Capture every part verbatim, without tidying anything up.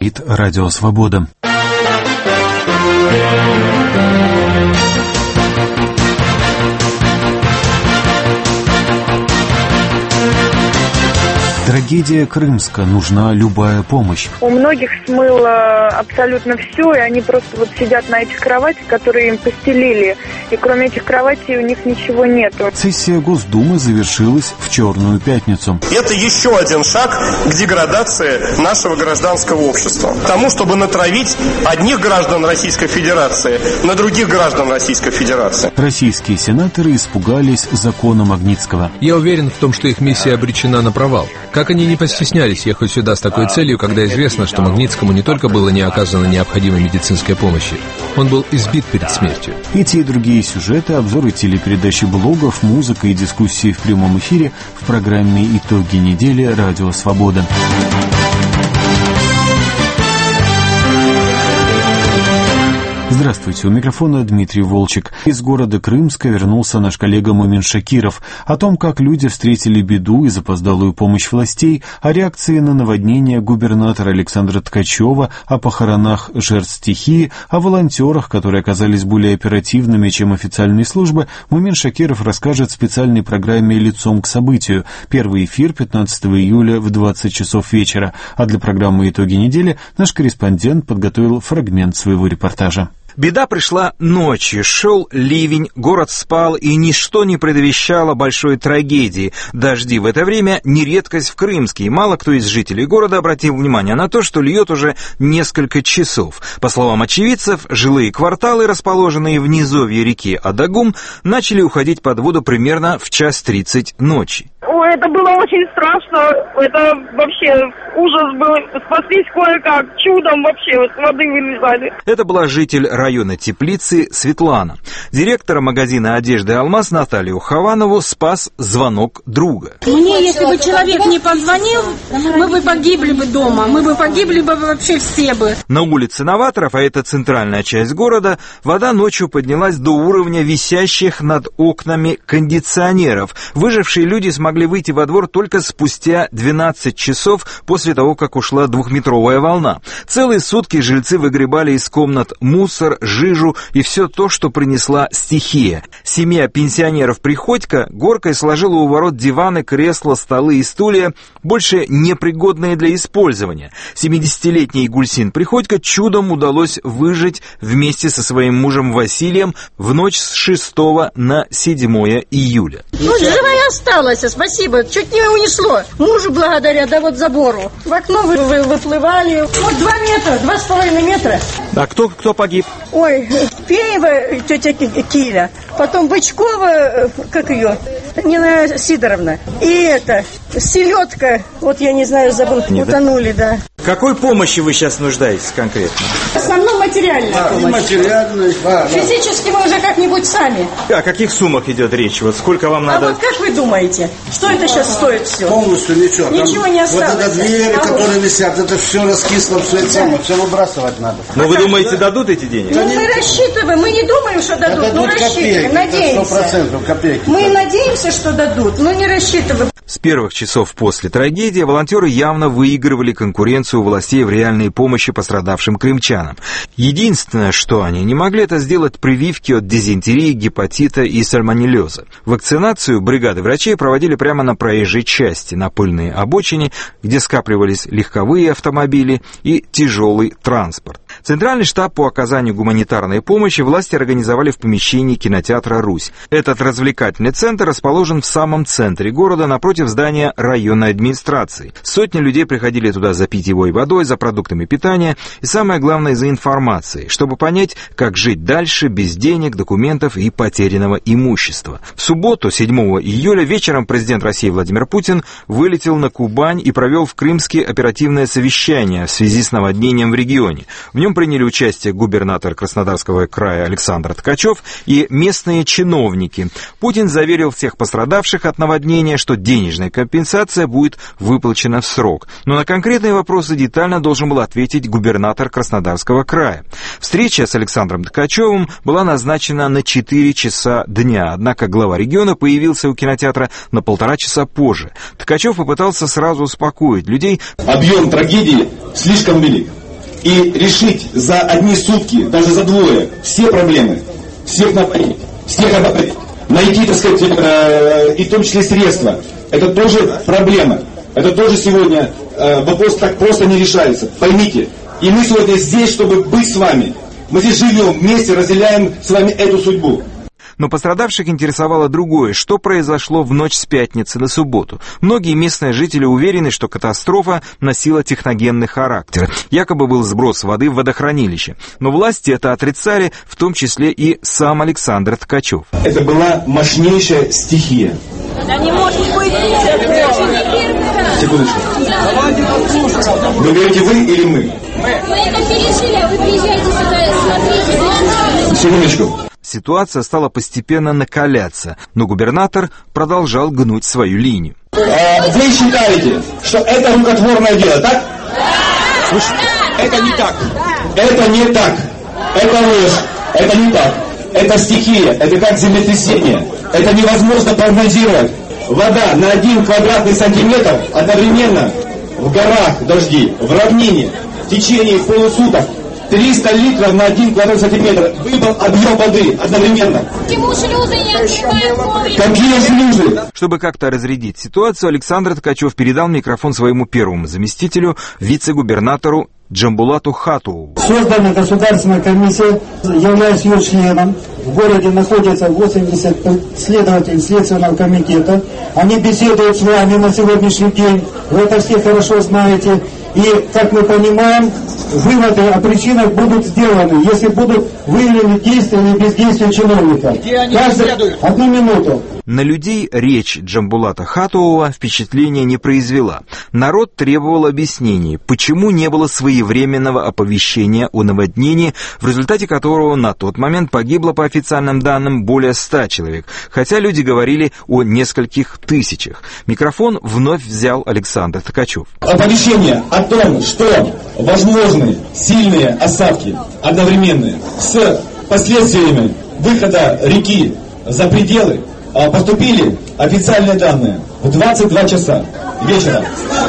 говорит Радио Свобода. Трагедия Крымска. Нужна любая помощь. У многих смыло абсолютно все, и они просто вот сидят на этих кроватях, которые им постелили. И кроме этих кроватей у них ничего нету. Сессия Госдумы завершилась в Черную пятницу. Это еще один шаг к деградации нашего гражданского общества. К тому, чтобы натравить одних граждан Российской Федерации на других граждан Российской Федерации. Российские сенаторы испугались закона Магнитского. Я уверен в том, что их миссия обречена на провал. Как они не постеснялись ехать сюда с такой целью, когда известно, что Магнитскому не только было не оказано необходимой медицинской помощи, он был избит перед смертью. Эти и другие сюжеты, обзоры телепередачи, блогов, музыка и дискуссии в прямом эфире в программе «Итоги недели» Радио Свобода. Здравствуйте, у микрофона Дмитрий Волчек. Из города Крымска вернулся наш коллега Мумин Шакиров. О том, как люди встретили беду и запоздалую помощь властей, о реакции на наводнение губернатора Александра Ткачева, о похоронах жертв стихии, о волонтерах, которые оказались более оперативными, чем официальные службы, Мумин Шакиров расскажет в специальной программе «Лицом к событию». Первый эфир пятнадцатого июля в двадцать часов вечера. А для программы «Итоги недели» наш корреспондент подготовил фрагмент своего репортажа. Беда пришла ночью, шел ливень, город спал, и ничто не предвещало большой трагедии. Дожди в это время не редкость в Крымске, и мало кто из жителей города обратил внимание на то, что льет уже несколько часов. По словам очевидцев, жилые кварталы, расположенные в низовье реки Адагум, начали уходить под воду примерно в час тридцать ночи. Ой, это было очень страшно, это вообще ужас был, спаслись кое-как, чудом вообще, вот с воды вылезали. Это была житель района Теплицы Светлана. Директора магазина одежды «Алмаз» Наталью Хаванову спас звонок друга. Мне, если бы человек не позвонил, мы бы погибли бы дома, мы бы погибли бы вообще все бы. На улице Новаторов, а это центральная часть города, вода ночью поднялась до уровня висящих над окнами кондиционеров. Выжившие люди смогли выйти во двор только спустя двенадцать часов после того, как ушла двухметровая волна. Целые сутки жильцы выгребали из комнат мусор, жижу и все то, что принесла стихия. Семья пенсионеров Приходько горкой сложила у ворот диваны, кресла, столы и стулья, больше непригодные для использования. семидесятилетний Гульсин Приходько чудом удалось выжить вместе со своим мужем Василием в ночь с шестого на седьмое июля. Ну, живая осталась, спасибо, чуть не унесло. Мужу благодаря, да вот забору. В окно вы, вы выплывали. Вот два метра, два с половиной метра. А кто, кто погиб? Ой, Пеева, тетя Киля, потом Бычкова, как ее, Нина Сидоровна. И это, Селедка, вот я не знаю, забыл, не, утонули, да. В какой помощи вы сейчас нуждаетесь конкретно? В основном материальная а, помощь. Материальная, да, физически мы уже как-нибудь сами. О каких суммах идет речь? Вот сколько вам надо? А вот как вы думаете, что это сейчас стоит все? Полностью ничего. Ничего Там не осталось. Вот это двери, а которые вот висят, это все раскисло, все это самое, все выбрасывать надо. Но а вы как думаете, же? дадут эти деньги? Ну, мы рассчитываем, мы не думаем, что дадут, да но дадут рассчитываем, копейки, надеемся. сто процентов копейки. Мы надеемся, что дадут, но не рассчитываем. С первых часов после трагедии волонтеры явно выигрывали конкуренцию у властей в реальной помощи пострадавшим крымчанам. Единственное, что они не могли, это сделать прививки от дизентерии, гепатита и сальмонеллеза. Вакцинацию бригады врачей проводили прямо на проезжей части, на пыльной обочине, где скапливались легковые автомобили и тяжелый транспорт. Центральный штаб по оказанию гуманитарной помощи власти организовали в помещении кинотеатра «Русь». Этот развлекательный центр расположен в самом центре города, напротив здания районной администрации. Сотни людей приходили туда за питьевой водой, за продуктами питания и, самое главное, за информацией, чтобы понять, как жить дальше без денег, документов и потерянного имущества. В субботу, седьмого июля, вечером президент России Владимир Путин вылетел на Кубань и провел в Крымске оперативное совещание в связи с наводнением в регионе. В нем приняли участие губернатор Краснодарского края Александр Ткачев и местные чиновники. Путин заверил всех пострадавших от наводнения, что денежная компенсация будет выплачена в срок. Но на конкретные вопросы детально должен был ответить губернатор Краснодарского края. Встреча с Александром Ткачевым была назначена на четыре часа дня, однако глава региона появился у кинотеатра на полтора часа позже. Ткачев попытался сразу успокоить людей. Объем трагедии слишком велик. и решить за одни сутки, даже за двое, все проблемы, всех напоить, всех ободрить, найти, так сказать, э, и в том числе средства, это тоже проблема. Это тоже сегодня э, вопрос так просто не решается. Поймите, и мы сегодня здесь, чтобы быть с вами. Мы здесь живем вместе, разделяем с вами эту судьбу. Но пострадавших интересовало другое, что произошло в ночь с пятницы на субботу. Многие местные жители уверены, что катастрофа носила техногенный характер. Якобы был сброс воды в водохранилище. Но власти это отрицали, в том числе и сам Александр Ткачев. Это была мощнейшая стихия. Да не может быть. Секундочку. Вы говорите вы или мы? Мы это пережили, а вы приезжаете сюда, смотрите. Секундочку. Ситуация стала постепенно накаляться, но губернатор продолжал гнуть свою линию. А, вы считаете, что это рукотворное дело, так? Да. Это не так. Это не так. Это ложь. Это не так. Это стихия. Это как землетрясение. Это невозможно прогнозировать. Вода на один квадратный сантиметр одновременно в горах дожди, в равнине, в течение полусуток. триста литров на один квадратный сантиметр. Выпал объем воды одновременно. Почему шлюзы не открывают? Какие шлюзы? Чтобы как-то разрядить ситуацию, Александр Ткачев передал микрофон своему первому заместителю, вице-губернатору Джамбулату Хатуову. Создана государственная комиссия, являюсь ее членом. В городе находится восемьдесят следователей Следственного комитета. Они беседуют с вами на сегодняшний день. Вы это все хорошо знаете. И, как мы понимаем, выводы о причинах будут сделаны, если будут выявлены действия или бездействия чиновников. Где они Каждый... Одну минуту. На людей речь Джамбулата Хатуова впечатления не произвела. Народ требовал объяснений, почему не было своевременного оповещения о наводнении, в результате которого на тот момент погибло, по официальным данным, более ста человек, хотя люди говорили о нескольких тысячах. Микрофон вновь взял Александр Ткачев. Оповещение о том, что возможны сильные осадки одновременные с последствиями выхода реки за пределы, поступили официальные данные в двадцать два часа вечера.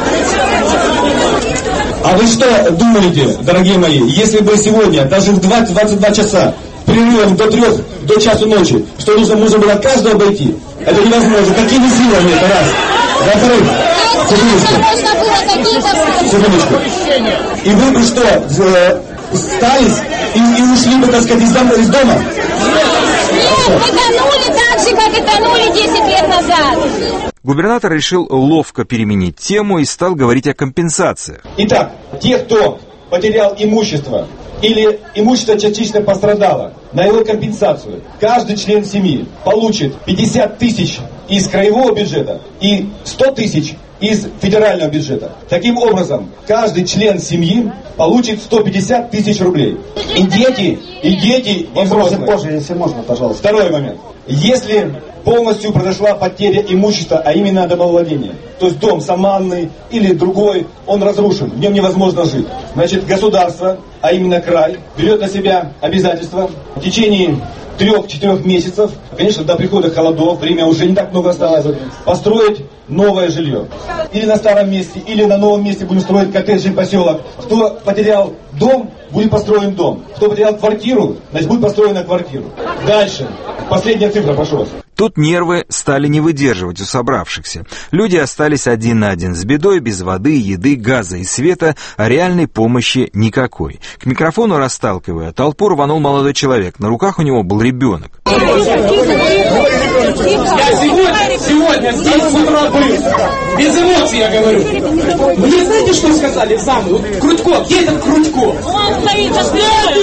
А вы что думаете, дорогие мои, если бы сегодня, даже в двадцать два часа, перерывом до трех, до часу ночи, что нужно, нужно было каждого обойти? Это невозможно. Какими силами это раз? Во-вторых, секундочку. Секундочку. И вы бы что, стались и, и ушли бы, так сказать, из дома? Из дома? Нет, мы тонули так же, как и тонули десять лет назад. Губернатор решил ловко переменить тему и стал говорить о компенсациях. Итак, те, кто потерял имущество или имущество частично пострадало, на его компенсацию каждый член семьи получит пятьдесят тысяч из краевого бюджета и сто тысяч из федерального бюджета. Таким образом, каждый член семьи получит сто пятьдесят тысяч рублей. И дети, и дети, и взрослые. Позже, если можно, пожалуйста. Второй момент. Если полностью произошла потеря имущества, а именно домовладения, то есть дом саманный или другой, он разрушен, в нем невозможно жить. Значит, государство, а именно край, берет на себя обязательства в течение трех-четырех месяцев, конечно, до прихода холодов, время уже не так много осталось, построить новое жилье. Или на старом месте, или на новом месте будем строить коттеджный поселок. Кто потерял дом, будет построен дом. Кто потерял квартиру, значит, будет построена квартира. Дальше. Последняя цифра, пожалуйста. Тут нервы стали не выдерживать у собравшихся. Люди остались один на один с бедой, без воды, еды, газа и света, а реальной помощи никакой. К микрофону, расталкивая толпу, рванул молодой человек. На руках у него был ребенок. Я сегодня, сегодня здесь с утра был. Без эмоций я говорю. Мне знаете, что сказали сам? Вот Крутько, где этот Крутько? Он стоит за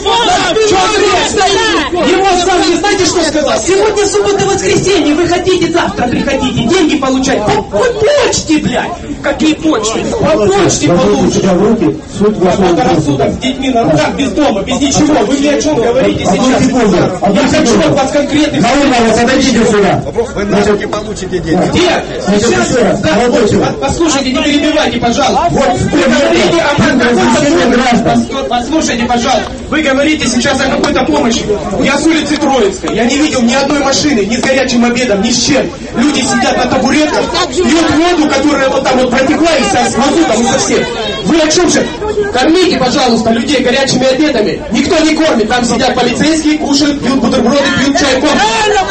Его сам, не знаете, что сказал? Сегодня суббота, воскресенье, вы хотите, завтра приходите, деньги получать. По, по почте, блядь. Какие почты? По почте получите. Какой рассудок с детьми на руках, без дома, без ничего. Вы мне о чем говорите сейчас? Я хочу от вас конкретных... Подойдите сюда. Вы на руки получите деньги. Где? Сейчас, да, послушайте, не перебивайте, пожалуйста. Вот, вы говорите о Послушайте, пожалуйста. Вы говорите сейчас о какой-то помощи. Я с улицы Троицкой. Я не видел ни одной машины, ни с горячим обедом, ни с чем. Люди сидят на табуретках, пьют воду, которая вот там вот протекла и вся с мазутом и со всем. Вы о чем же? Кормите, пожалуйста, людей горячими обедами. Никто не кормит. Там сидят полицейские, кушают, пьют бутерброды, пьют чай, кофе.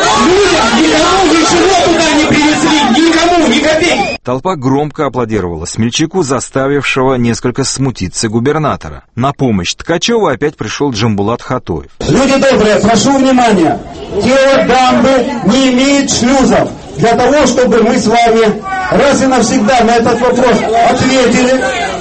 Людям никому ничего туда не привезли. Никому, ни копейки. Толпа громко аплодировала Смельчаку, заставившего несколько смутиться губернатора. На помощь Ткачеву опять пришел Джамбулат Хатоев. Люди добрые, прошу внимания. Тело дамбы не имеет шлюзов. Для того, чтобы мы с вами раз и навсегда на этот вопрос ответили,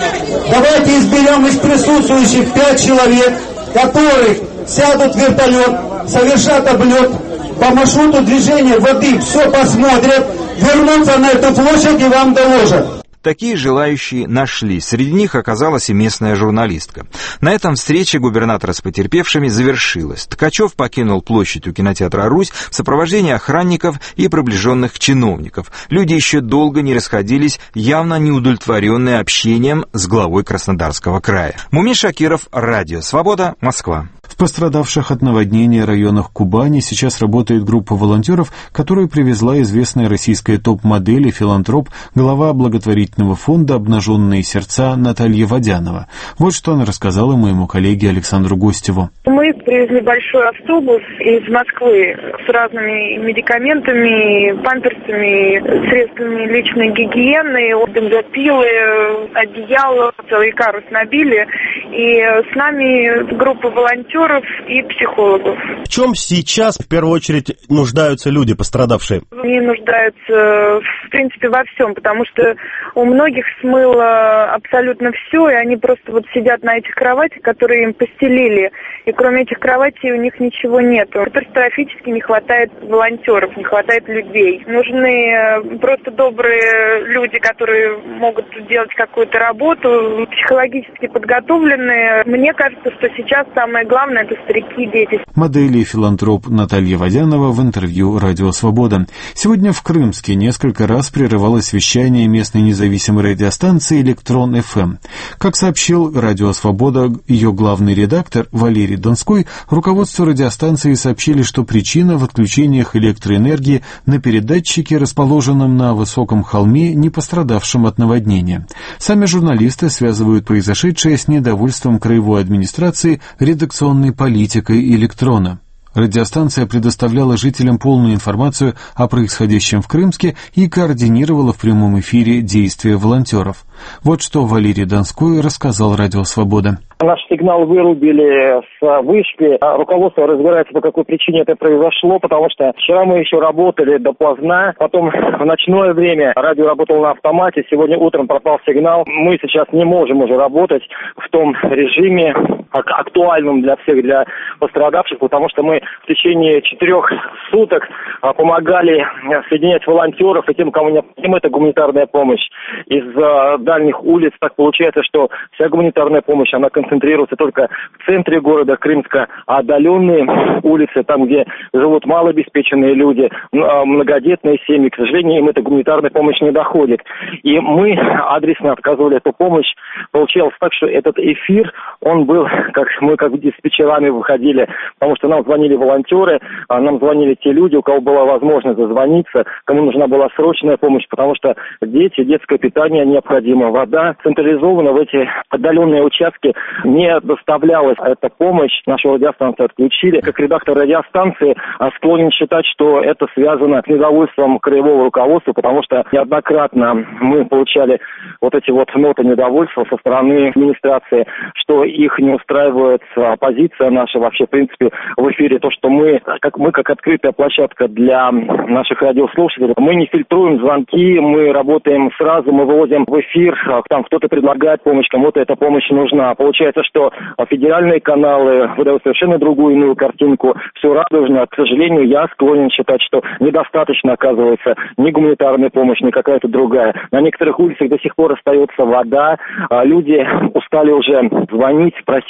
давайте изберем из присутствующих пять человек, которые сядут в вертолет, совершат облет, по маршруту движения воды все посмотрят, вернутся на эту площадь и вам доложат. Такие желающие нашлись. Среди них оказалась и местная журналистка. На этом встреча губернатора с потерпевшими завершилась. Ткачев покинул площадь у кинотеатра «Русь» в сопровождении охранников и приближенных чиновников. Люди еще долго не расходились, явно неудовлетворенные общением с главой Краснодарского края. Мумин Шакиров, Радио Свобода, Москва. В пострадавших от наводнения районах Кубани сейчас работает группа волонтеров, которую привезла известная российская топ-модель и филантроп, глава благотворительного фонда «Обнаженные сердца» Наталья Водянова. Вот что она рассказала моему коллеге Александру Гостеву. Мы привезли большой автобус из Москвы с разными медикаментами, памперсами, средствами личной гигиены, бензопилы, одеяло, целый карус набили. И с нами группа волонтеров и психологов. В чем сейчас в первую очередь нуждаются люди, пострадавшие? Они нуждаются, в принципе, во всем, потому что у многих смыло абсолютно все, и они просто вот сидят на этих кроватях, которые им постелили, и кроме этих кроватей у них ничего нет. Катастрофически не хватает волонтеров, не хватает людей. Нужны просто добрые люди, которые могут делать какую-то работу, психологически подготовленные. Мне кажется, что сейчас самое главное — это старики и дети. Модель и филантроп Наталья Водянова в интервью «Радио Свобода». Сегодня в Крымске несколько раз прерывалось вещание местной независимой радиостанции «Электрон эф эм». Как сообщил «Радио Свобода» ее главный редактор Валерий Донской, руководство радиостанции сообщили, что причина в отключениях электроэнергии на передатчике, расположенном на высоком холме, не пострадавшем от наводнения. Сами журналисты связывают произошедшее с недовольством краевой администрации редакционной политикой «Электрона». Радиостанция предоставляла жителям полную информацию о происходящем в Крымске и координировала в прямом эфире действия волонтеров. Вот что Валерий Донской рассказал «Радио Свобода». Наш сигнал вырубили с вышки. Руководство разбирается, по какой причине это произошло, потому что вчера мы еще работали допоздна, потом в ночное время радио работало на автомате, сегодня утром пропал сигнал. Мы сейчас не можем уже работать в том режиме актуальном для всех, для пострадавших, потому что мы в течение четырех суток помогали соединять волонтеров и тем, кому необходима эта гуманитарная помощь. Из дальних улиц так получается, что вся гуманитарная помощь, она концентрируется только в центре города Крымска, а отдаленные улицы, там, где живут малообеспеченные люди, многодетные семьи, к сожалению, им эта гуманитарная помощь не доходит. И мы адресно отказывали эту помощь. Получалось так, что этот эфир, он был, как мы как диспетчерами выходили, потому что нам звонили волонтеры, нам звонили те люди, у кого была возможность дозвониться, кому нужна была срочная помощь, потому что дети, детское питание необходимо, вода централизована в эти отдаленные участки не доставлялась эта помощь, нашу радиостанцию отключили. Как редактор радиостанции склонен считать, что это связано с недовольством краевого руководства, потому что неоднократно мы получали вот эти вот ноты недовольства со стороны администрации, что их не устраивает позиция наша вообще, в принципе, в эфире, то, что мы, как мы, как открытая площадка для наших радиослушателей, мы не фильтруем звонки, мы работаем сразу, мы выводим в эфир, там кто-то предлагает помощь, кому-то эта помощь нужна. Получается, что федеральные каналы выдают совершенно другую иную картинку, все радужно. К сожалению, я склонен считать, что недостаточно, оказывается, ни гуманитарная помощь, ни какая-то другая. На некоторых улицах до сих пор остается вода, люди устали уже звонить, просить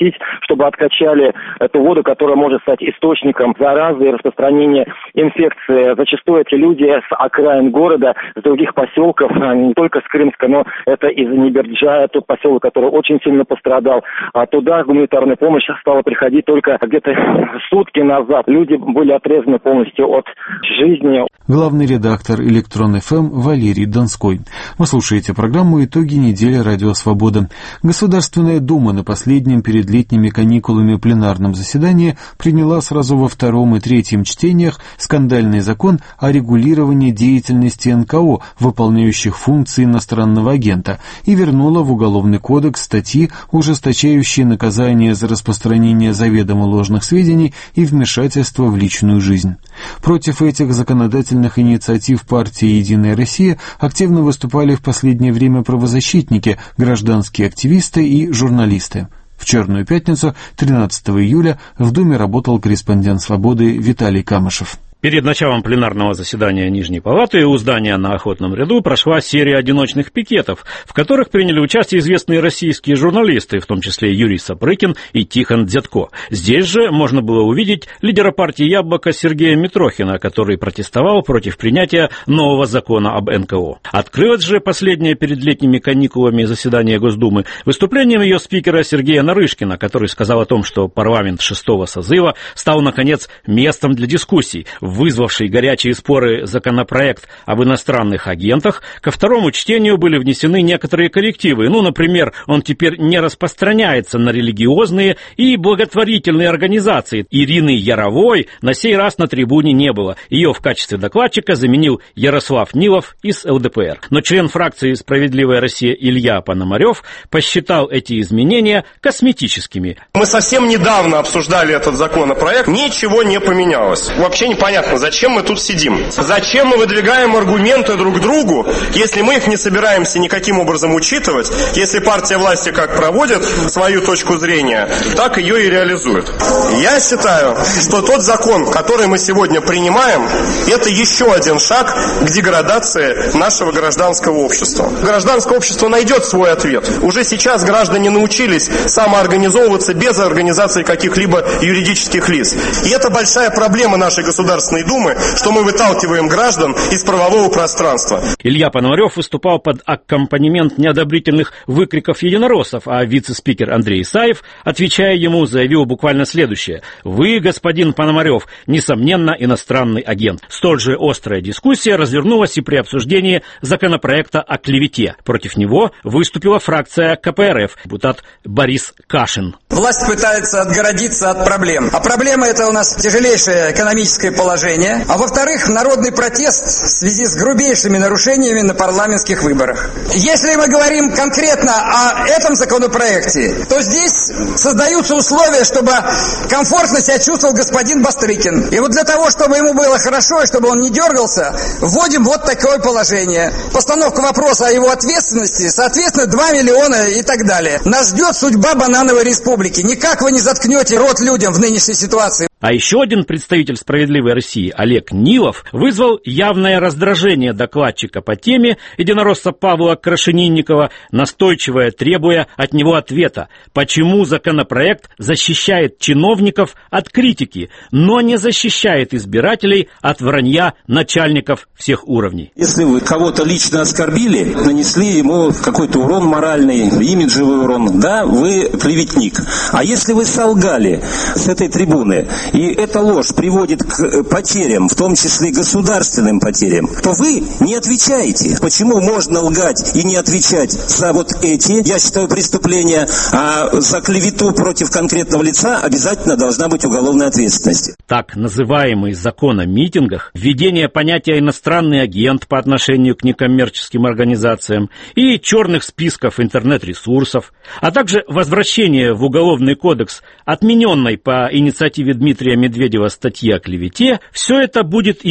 попросить, чтобы откачали эту воду, которая может стать источником заразы и распространения инфекции. Зачастую эти люди с окраин города, с других поселков, не только с Крымска, но это из Ниберджая, тот поселок, который очень сильно пострадал. А туда гуманитарная помощь стала приходить только где-то сутки назад. Люди были отрезаны полностью от жизни. Главный редактор «Электрон эф эм» Валерий Донской. Вы слушаете программу «Итоги недели Радио Свобода». Государственная Дума на последнем перед летними каникулами пленарном заседании приняла сразу во втором и третьем чтениях скандальный закон о регулировании деятельности эн ка о, выполняющих функции иностранного агента, и вернула в Уголовный кодекс статьи, ужесточающие наказание за распространение заведомо ложных сведений и вмешательство в личную жизнь. Против этих законодательных инициатив партии «Единая Россия» активно выступали в последнее время правозащитники, гражданские активисты и журналисты. В Черную пятницу, тринадцатого июля, в Думе работал корреспондент «Свободы» Виталий Камышев. Перед началом пленарного заседания Нижней Палаты у здания на Охотном ряду прошла серия одиночных пикетов, в которых приняли участие известные российские журналисты, в том числе Юрий Сапрыкин и Тихон Дзятко. Здесь же можно было увидеть лидера партии «Яблоко» Сергея Митрохина, который протестовал против принятия нового закона об эн ка о. Открылось же последнее перед летними каникулами заседание Госдумы выступлением ее спикера Сергея Нарышкина, который сказал о том, что парламент шестого созыва стал, наконец, местом для дискуссий, вызвавший горячие споры законопроект об иностранных агентах. Ко второму чтению были внесены некоторые коррективы. Ну, например, он теперь не распространяется на религиозные и благотворительные организации. Ирины Яровой на сей раз на трибуне не было. Ее в качестве докладчика заменил Ярослав Нилов из эл дэ пэ эр. Но член фракции «Справедливая Россия» Илья Пономарев посчитал эти изменения косметическими. Мы совсем недавно обсуждали этот законопроект. Ничего не поменялось. Вообще непонятно. Понятно, зачем мы тут сидим? Зачем мы выдвигаем аргументы друг другу, если мы их не собираемся никаким образом учитывать, если партия власти как проводит свою точку зрения, так ее и реализует. Я считаю, что тот закон, который мы сегодня принимаем, это еще один шаг к деградации нашего гражданского общества. Гражданское общество найдет свой ответ. Уже сейчас граждане научились самоорганизовываться без организации каких-либо юридических лиц. И это большая проблема нашей государственной Думы, что мы выталкиваем граждан из правового пространства. Илья Пономарев выступал под аккомпанемент неодобрительных выкриков единороссов, а вице-спикер Андрей Исаев, отвечая ему, заявил буквально следующее: «Вы, господин Пономарев, несомненно, иностранный агент». Столь же острая дискуссия развернулась и при обсуждении законопроекта о клевете. Против него выступила фракция ка пэ эр эф, депутат Борис Кашин. Власть пытается отгородиться от проблем. А проблема — это у нас тяжелейшее экономическое положение. А во-вторых, народный протест в связи с грубейшими нарушениями на парламентских выборах. Если мы говорим конкретно о этом законопроекте, то здесь создаются условия, чтобы комфортно себя чувствовал господин Бастрыкин. И вот для того, чтобы ему было хорошо и чтобы он не дергался, вводим вот такое положение. Постановка вопроса о его ответственности, соответственно, два миллиона и так далее. Нас ждет судьба банановой республики. Никак вы не заткнете рот людям в нынешней ситуации. А еще один представитель «Справедливой России» Олег Нилов вызвал явное раздражение докладчика по теме, единоросса Павла Крашенинникова, настойчиво требуя от него ответа, почему законопроект защищает чиновников от критики, но не защищает избирателей от вранья начальников всех уровней. Если вы кого-то лично оскорбили, нанесли ему какой-то урон моральный, имиджевый урон, да, вы клеветник. А если вы солгали с этой трибуны, и эта ложь приводит к потерям, в том числе государственным потерям, то вы не отвечаете. Почему можно лгать и не отвечать за вот эти, я считаю, преступления, а за клевету против конкретного лица обязательно должна быть уголовная ответственность. Так называемый закон о митингах, введение понятия «иностранный агент» по отношению к некоммерческим организациям и черных списков интернет-ресурсов, а также возвращение в Уголовный кодекс отмененной по инициативе Дмитрия Медведева статьи о клевете, все это будет иметь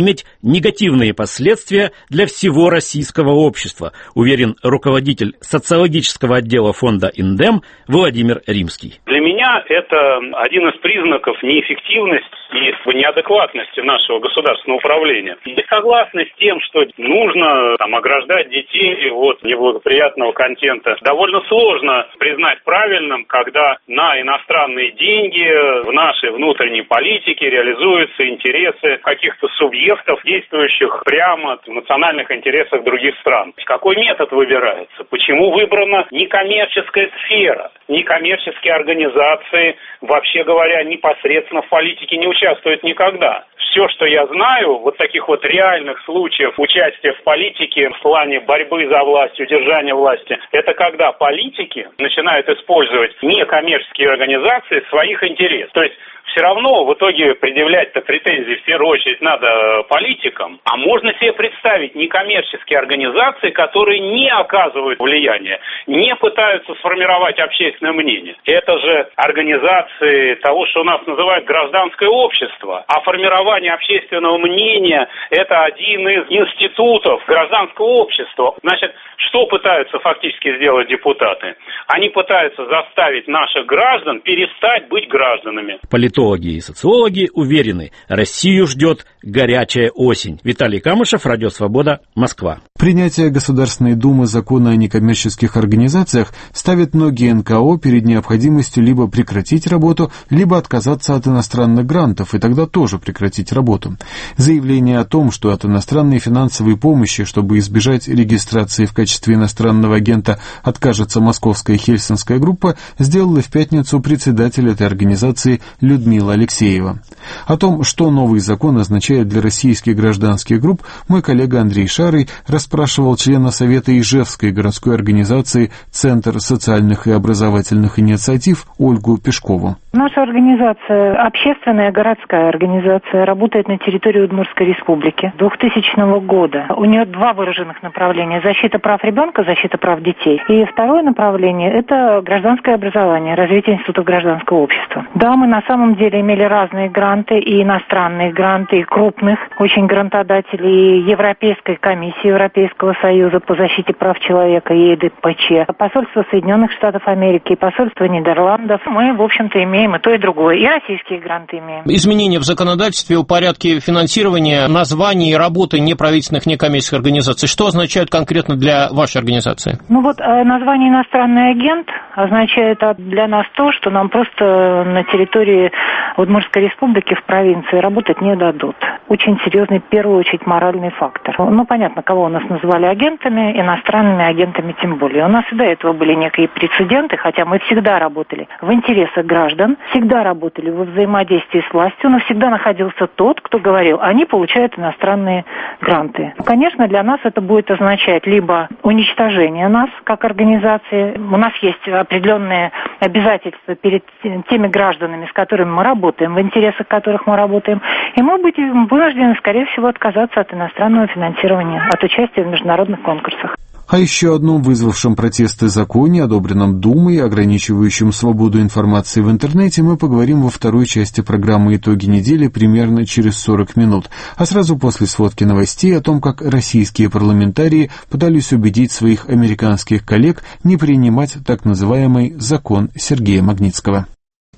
негативные последствия для всего российского общества, уверен руководитель социологического отдела фонда «Индем» Владимир Римский. Для меня это один из признаков неэффективности и неадекватности нашего государственного управления. Я согласна с тем, что нужно там, ограждать детей от неблагоприятного контента. Довольно сложно признать правильным, когда на иностранные деньги в нашей внутренней политике реализуются интересы каких-то субъектов, действующих прямо в национальных интересах других стран. Какой метод выбирается? Почему выбрана некоммерческая сфера? Некоммерческие организации, вообще говоря, непосредственно в политике не участвуют никогда. Все, что я знаю, вот таких вот реальных случаев участия в политике в плане борьбы за власть, удержания власти, это когда политики начинают использовать некоммерческие организации в своих интересах. То есть все равно в итоге предъявлять-то претензии в первую очередь надо политикам, а можно себе представить некоммерческие организации, которые не оказывают влияния, не пытаются сформировать общественное мнение. Это же организации того, что у нас называют гражданское общество, а формирование общественного мнения – это один из институтов гражданского общества. Значит, что пытаются фактически сделать депутаты? Они пытаются заставить наших граждан перестать быть гражданами. Политологи и социологи уверены, Россию ждет горячая осень. Виталий Камышев, Радио Свобода, Москва. Принятие Государственной Думы закона о некоммерческих организациях ставит многие эн ка о перед необходимостью либо прекратить работу, либо отказаться от иностранных грантов, и тогда тоже прекратить работу. Заявление о том, что от иностранной финансовой помощи, чтобы избежать регистрации в качестве иностранного агента, откажется московская Хельсинская группа, сделала в пятницу председатель этой организации Людмила Алексеева. О том, что новый закон означает для российских гражданских групп, мой коллега Андрей Шарый расспрашивал члена Совета Ижевской городской организации «Центр социальных и образовательных инициатив» Ольгу Пешкову. Наша организация, общественная городская организация, работает на территории Удмуртской республики двухтысячного года. У нее два выраженных направления: защита прав ребенка, защита прав детей. И второе направление – это гражданское образование, развитие институтов гражданского общества. Да, мы на самом деле имели разные гранты, и иностранные гранты, и крупных очень грантодателей, и Европейской комиссии Европейского союза по защите прав человека, и е дэ пэ че, посольство Соединенных Штатов Америки, и посольство Нидерландов. Мы, в общем-то, имеем и то, и другое, и российские гранты имеем. Изменения в законодательстве о порядке финансирования, названий и работы неправительственных некоммерческих организаций, что означают конкретно для вашей организации? Ну вот название «иностранный агент» означает для нас то, что нам просто на территории Удмуртской республики в провинции работать не дадут. Очень серьезный, в первую очередь, моральный фактор. Ну, понятно, кого у нас называли агентами, иностранными агентами тем более. У нас и до этого были некие прецеденты, хотя мы всегда работали в интересах граждан, всегда работали во взаимодействии с властью, но всегда находился тот, кто говорил, они получают иностранные гранты. Конечно, для нас это будет означать либо уничтожение нас как организации. У нас есть определенные обязательства перед теми гражданами, с которыми мы работаем, в интересах которых мы работаем, и мы будем вынуждены, скорее всего, отказаться от иностранного финансирования, от участия в международных конкурсах. О еще одном вызвавшем протесты законе, одобренном Думой, ограничивающем свободу информации в интернете, мы поговорим во второй части программы «Итоги недели» примерно через сорок минут, а сразу после сводки новостей о том, как российские парламентарии пытались убедить своих американских коллег не принимать так называемый «закон Сергея Магнитского».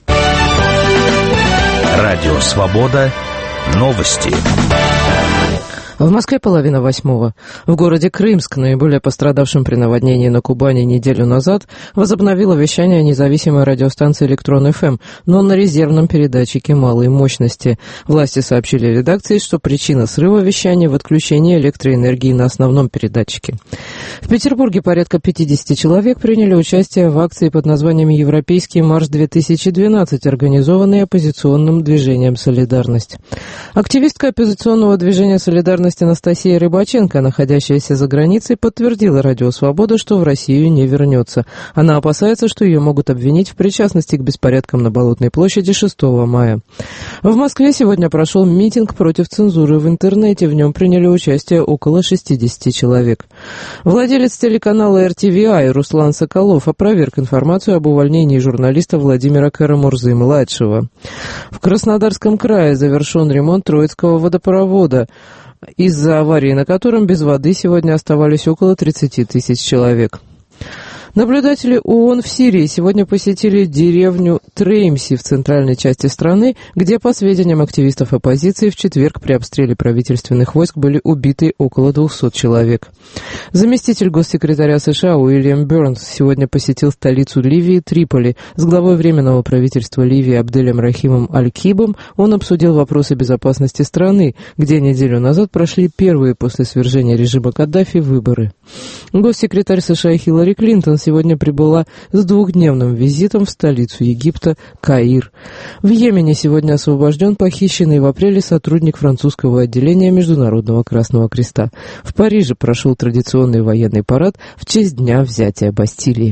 Радио «Свобода». Новости. В Москве половина восьмого. В городе Крымск, наиболее пострадавшем при наводнении на Кубани неделю назад, возобновило вещание независимой радиостанции «Электрон эф эм», но на резервном передатчике малой мощности. Власти сообщили редакции, что причина срыва вещания в отключении электроэнергии на основном передатчике. В Петербурге порядка пятьдесят человек приняли участие в акции под названием «Европейский марш-две тысячи двенадцать», организованной оппозиционным движением «Солидарность». Активистка оппозиционного движения «Солидарность» Анастасия Рыбаченко, находящаяся за границей, подтвердила Радио Свобода, что в Россию не вернется. Она опасается, что ее могут обвинить в причастности к беспорядкам на Болотной площади шестого мая. В Москве сегодня прошел митинг против цензуры в интернете. В нем приняли участие около шестьдесят человек. Владелец телеканала эр тэ вэ ай Руслан Соколов опроверг информацию об увольнении журналиста Владимира Карамурзы-младшего. В Краснодарском крае завершен ремонт Троицкого водопровода. из-за аварии на котором без воды сегодня оставались около тридцати тысяч человек. Наблюдатели ООН в Сирии сегодня посетили деревню Треймси в центральной части страны, где, по сведениям активистов оппозиции, в четверг при обстреле правительственных войск были убиты около двухсот человек. Заместитель госсекретаря США Уильям Бернс сегодня посетил столицу Ливии Триполи. С главой Временного правительства Ливии Абделем Рахимом Аль-Кибом он обсудил вопросы безопасности страны, где неделю назад прошли первые после свержения режима Каддафи выборы. Госсекретарь США Хиллари Клинтон сегодня прибыла с двухдневным визитом в столицу Египта Каир. В Йемене сегодня освобожден похищенный в апреле сотрудник французского отделения Международного Красного Креста. В Париже прошел традиционный военный парад в честь дня взятия Бастилии.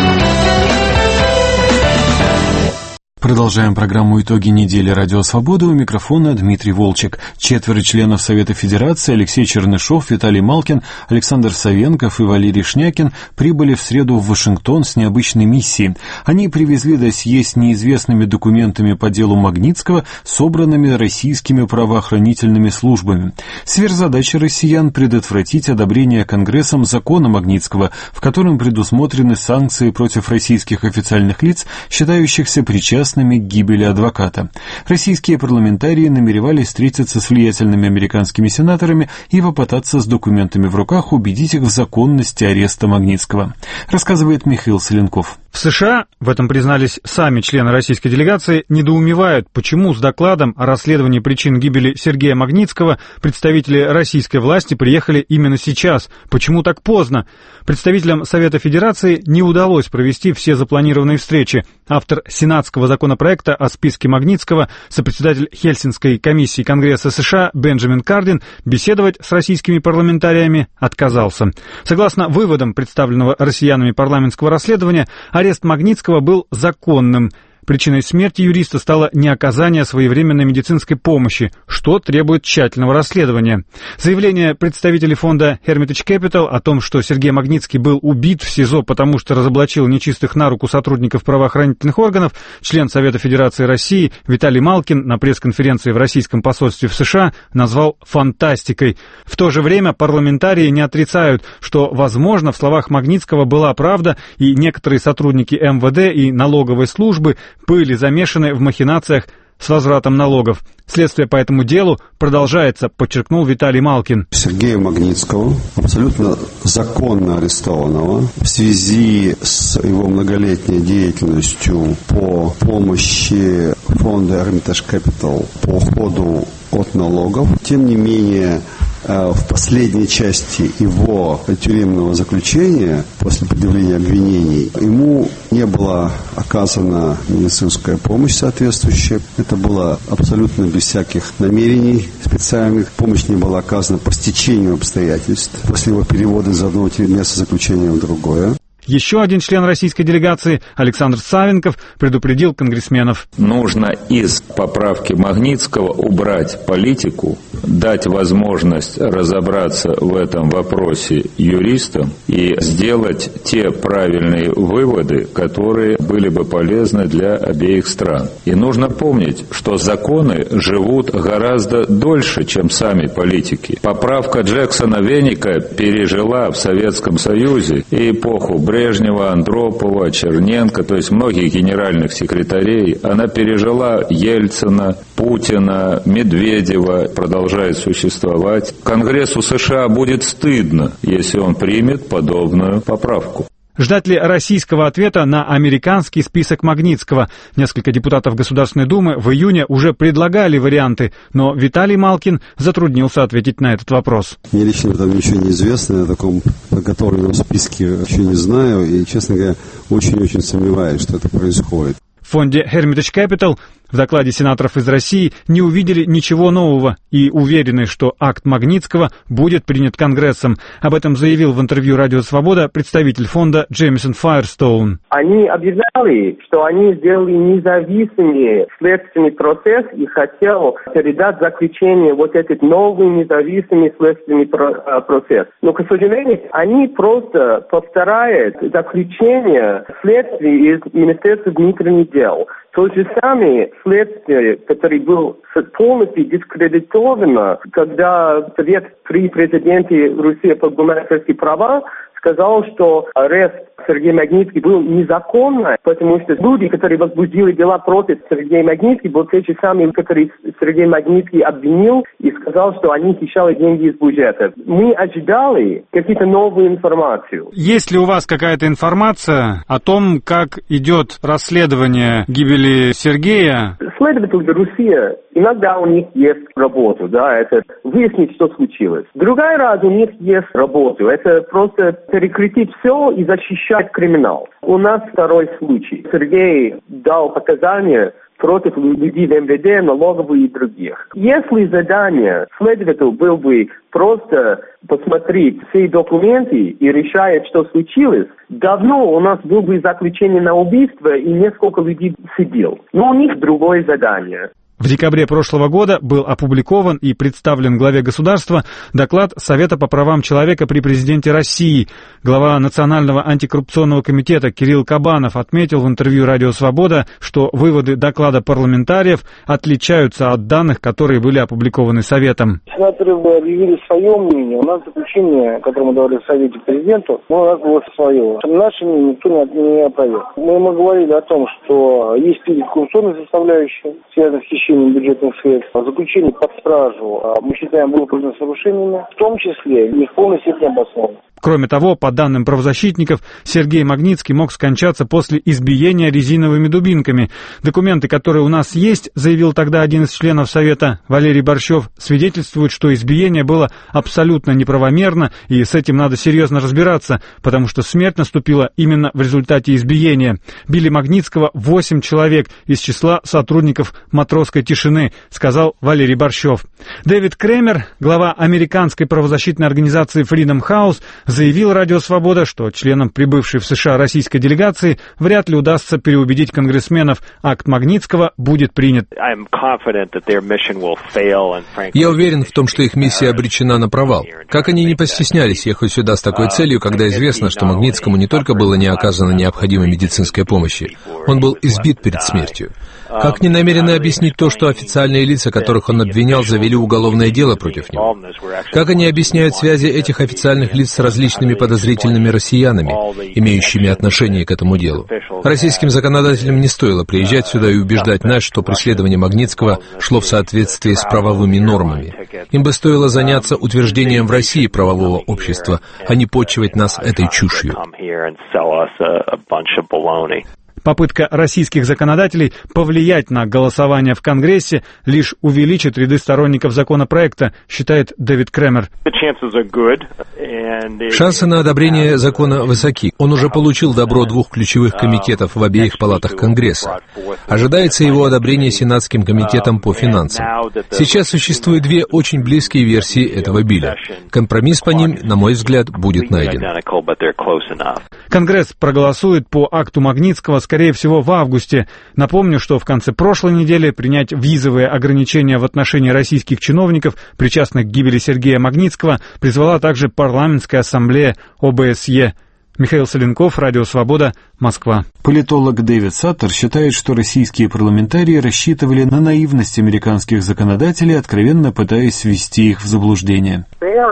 Продолжаем программу «Итоги недели. Радио Свобода». У микрофона Дмитрий Волчек. Четверо членов Совета Федерации Алексей Чернышов, Виталий Малкин, Александр Савенков и Валерий Шнякин прибыли в среду в Вашингтон с необычной миссией. Они привезли досье с неизвестными документами по делу Магнитского, собранными российскими правоохранительными службами. Сверхзадача россиян — предотвратить одобрение Конгрессом закона Магнитского, в котором предусмотрены санкции против российских официальных лиц, считающихся причастными к гибели адвоката. Российские парламентарии намеревались встретиться с влиятельными американскими сенаторами и попытаться с документами в руках убедить их в законности ареста Магнитского. Рассказывает Михаил Соленков. В США, в этом признались сами члены российской делегации, недоумевают, почему с докладом о расследовании причин гибели Сергея Магнитского представители российской власти приехали именно сейчас. Почему так поздно? Представителям Совета Федерации не удалось провести все запланированные встречи. Автор сенатского законопроекта о списке Магнитского, сопредседатель Хельсинской комиссии Конгресса США Бенджамин Кардин, беседовать с российскими парламентариями отказался. Согласно выводам представленного россиянами парламентского расследования, арест Магнитского был законным. Причиной смерти юриста стало неоказание своевременной медицинской помощи, что требует тщательного расследования. Заявление представителей фонда Hermitage Capital о том, что Сергей Магнитский был убит в СИЗО, потому что разоблачил нечистых на руку сотрудников правоохранительных органов, член Совета Федерации России Виталий Малкин на пресс-конференции в российском посольстве в США назвал фантастикой. В то же время парламентарии не отрицают, что, возможно, в словах Магнитского была правда, и некоторые сотрудники эм вэ дэ и налоговой службы были замешаны в махинациях с возвратом налогов. Следствие по этому делу продолжается, подчеркнул Виталий Малкин. Сергея Магнитского, абсолютно законно арестованного, в связи с его многолетней деятельностью по помощи фонда Hermitage Capital по уходу от налогов, тем не менее, в последней части его тюремного заключения, после предъявления обвинений, ему не была оказана медицинская помощь соответствующая. Это было абсолютно без всяких намерений специальных. Помощь не была оказана по стечению обстоятельств после его перевода из одного места заключения в другое. Еще один член российской делегации, Александр Савенков, предупредил конгрессменов. Нужно из поправки Магнитского убрать политику, дать возможность разобраться в этом вопросе юристам и сделать те правильные выводы, которые были бы полезны для обеих стран. И нужно помнить, что законы живут гораздо дольше, чем сами политики. Поправка Джексона-Веника пережила в Советском Союзе и эпоху Брежнева, Андропова, Черненко, то есть многих генеральных секретарей. Она пережила Ельцина, Путина, Медведева, продолжает существовать. Конгрессу США будет стыдно, если он примет подобную поправку. Ждать ли российского ответа на американский список Магнитского? Несколько депутатов Государственной Думы в июне уже предлагали варианты, но Виталий Малкин затруднился ответить на этот вопрос. Мне лично там ничего не известно, о таком подготовленном списке еще не знаю, и, честно говоря, очень-очень сомневаюсь, что это происходит. В фонде Hermitage Capital в докладе сенаторов из России не увидели ничего нового и уверены, что акт Магнитского будет принят Конгрессом. Об этом заявил в интервью «Радио Свобода» представитель фонда Джеймисон Файерстоун. Они объявляли, что они сделали независимый следственный процесс и хотел передать заключение вот этот новый независимый следственный процесс. Но, к сожалению, они просто повторяют заключение следствия из Министерства внутренних дел. То же самое следствие, которое было полностью дискредитовано, когда Совет при президенте России по гуманитарским правам сказал, что арест Сергея Магнитского был незаконный, потому что люди, которые возбудили дела против Сергея Магнитского, были те же самые, которые Сергей Магнитский обвинил и сказал, что они хищали деньги из бюджета. Мы ожидали какие-то новую информацию. Есть ли у вас какая-то информация о том, как идет расследование гибели Сергея? Следователь России, иногда у них есть работа, да, это выяснить, что случилось. Другая раз у них есть работа, это просто перекрутить все и защищать криминал. У нас второй случай. Сергей дал показания против людей в эм вэ дэ, налоговой и других. Если задание следователь был бы просто посмотреть все документы и решать, что случилось, давно у нас было бы заключение на убийство и несколько людей сидел. Но у них другое задание. В декабре прошлого года был опубликован и представлен главе государства доклад Совета по правам человека при президенте России. Глава Национального антикоррупционного комитета Кирилл Кабанов отметил в интервью «Радио Свобода», что выводы доклада парламентариев отличаются от данных, которые были опубликованы Советом. Сенаторы объявили свое мнение. У нас заключение, которое мы давали в Совете президенту, у нас было свое. Наше мнение никто не опроверг. Мы ему говорили о том, что есть коррупционная составляющая, связанная с хищением бюджетных средств, заключение под стражу мы считаем выполнено с нарушениями, в том числе не в полной степени обосновано. Кроме того, по данным правозащитников, Сергей Магнитский мог скончаться после избиения резиновыми дубинками. Документы, которые у нас есть, заявил тогда один из членов Совета, Валерий Борщев, свидетельствуют, что избиение было абсолютно неправомерно, и с этим надо серьезно разбираться, потому что смерть наступила именно в результате избиения. Били Магнитского восемь человек из числа сотрудников матросской тишины, сказал Валерий Борщев. Дэвид Кремер, глава американской правозащитной организации Freedom House, заявил «Радио Свобода», что членам прибывшей в США российской делегации вряд ли удастся переубедить конгрессменов. Акт Магнитского будет принят. Я уверен в том, что их миссия обречена на провал. Как они не постеснялись ехать сюда с такой целью, когда известно, что Магнитскому не только было не оказано необходимой медицинской помощи, он был избит перед смертью. Как не намерены объяснить то, что официальные лица, которых он обвинял, завели уголовное дело против него? Как они объясняют связи этих официальных лиц с различными подозрительными россиянами, имеющими отношение к этому делу? Российским законодателям не стоило приезжать сюда и убеждать нас, что преследование Магнитского шло в соответствии с правовыми нормами. Им бы стоило заняться утверждением в России правового общества, а не почивать нас этой чушью. Попытка российских законодателей повлиять на голосование в Конгрессе лишь увеличит ряды сторонников законопроекта, считает Дэвид Кремер. Шансы на одобрение закона высоки. Он уже получил добро двух ключевых комитетов в обеих палатах Конгресса. Ожидается его одобрение Сенатским комитетом по финансам. Сейчас существует две очень близкие версии этого билля. Компромисс по ним, на мой взгляд, будет найден. Конгресс проголосует по акту Магнитского, скорее всего, в августе. Напомню, что в конце прошлой недели принять визовые ограничения в отношении российских чиновников, причастных к гибели Сергея Магнитского, призвала также парламентская ассамблея о бэ эс е. Михаил Соленков, Радио Свобода, Москва. Политолог Дэвид Саттер считает, что российские парламентарии рассчитывали на наивность американских законодателей, откровенно пытаясь ввести их в заблуждение.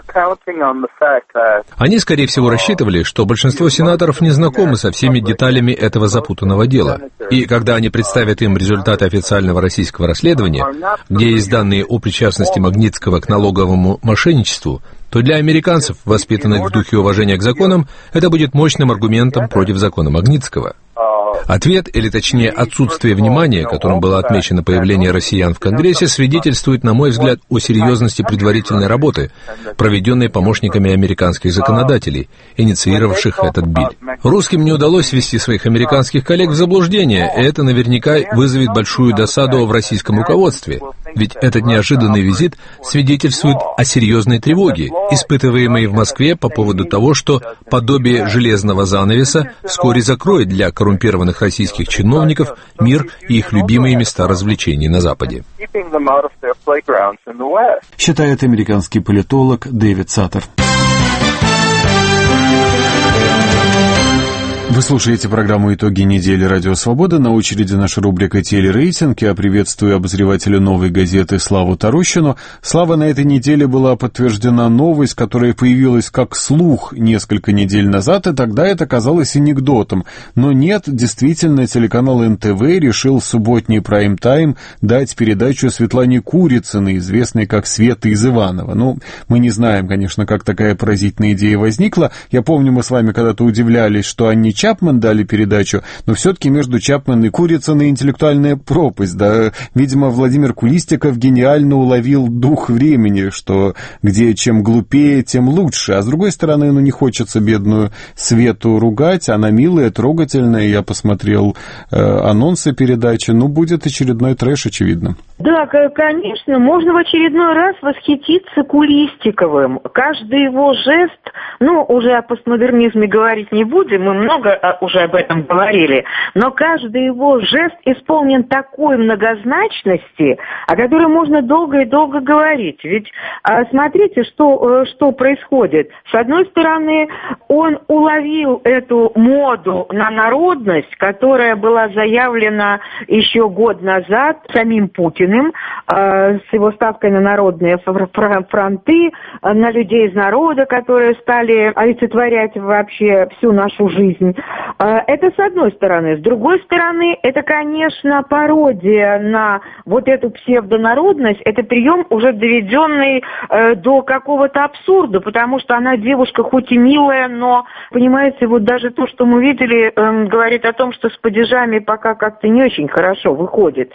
Они, скорее всего, рассчитывали, что большинство сенаторов не знакомы со всеми деталями этого запутанного дела. И когда они представят им результаты официального российского расследования, где есть данные о причастности Магнитского к налоговому мошенничеству, то для американцев, воспитанных в духе уважения к законам, это будет мощным аргументом против закона Магнитского. Ответ, или точнее отсутствие внимания, которым было отмечено появление россиян в Конгрессе, свидетельствует, на мой взгляд, о серьезности предварительной работы, проведенной помощниками американских законодателей, инициировавших этот биль. Русским не удалось ввести своих американских коллег в заблуждение, и это наверняка вызовет большую досаду в российском руководстве. Ведь этот неожиданный визит свидетельствует о серьезной тревоге, испытываемой в Москве по поводу того, что подобие железного занавеса вскоре закроет для коррумпированных российских чиновников мир и их любимые места развлечений на Западе. Считает американский политолог Дэвид Саттер. Вы слушаете программу «Итоги недели. Радио Свобода». На очереди наша рубрика «Телерейтинг». Я приветствую обозревателя «Новой газеты» Славу Тарущину. Слава, на этой неделе была подтверждена новость, которая появилась как слух несколько недель назад, и тогда это казалось анекдотом. Но нет, действительно, телеканал эн тэ вэ решил в субботний прайм-тайм дать передачу Светлане Курицыной, известной как Света из Иваново. Ну, мы не знаем, конечно, как такая поразительная идея возникла. Я помню, мы с вами когда-то удивлялись, что Анне Чапман дали передачу, но все-таки между Чапман и Курицыной интеллектуальная пропасть, да, видимо, Владимир Кулистиков гениально уловил дух времени, что где чем глупее, тем лучше, а с другой стороны, ну, не хочется бедную Свету ругать, она милая, трогательная, я посмотрел э, анонсы передачи, ну, будет очередной трэш, очевидно. Да, конечно, можно в очередной раз восхититься Кулистиковым, каждый его жест, ну, уже о постмодернизме говорить не будем, мы много уже об этом говорили, но каждый его жест исполнен такой многозначности, о которой можно долго и долго говорить. Ведь смотрите, что, что происходит. С одной стороны, он уловил эту моду на народность, которая была заявлена еще год назад самим Путиным, с его ставкой на народные фронты, на людей из народа, которые стали олицетворять вообще всю нашу жизнь. Это с одной стороны. С другой стороны, это, конечно, пародия на вот эту псевдонародность. Это прием, уже доведенный э, до какого-то абсурда, потому что она девушка хоть и милая, но, понимаете, вот даже то, что мы видели, э, говорит о том, что с падежами пока как-то не очень хорошо выходит.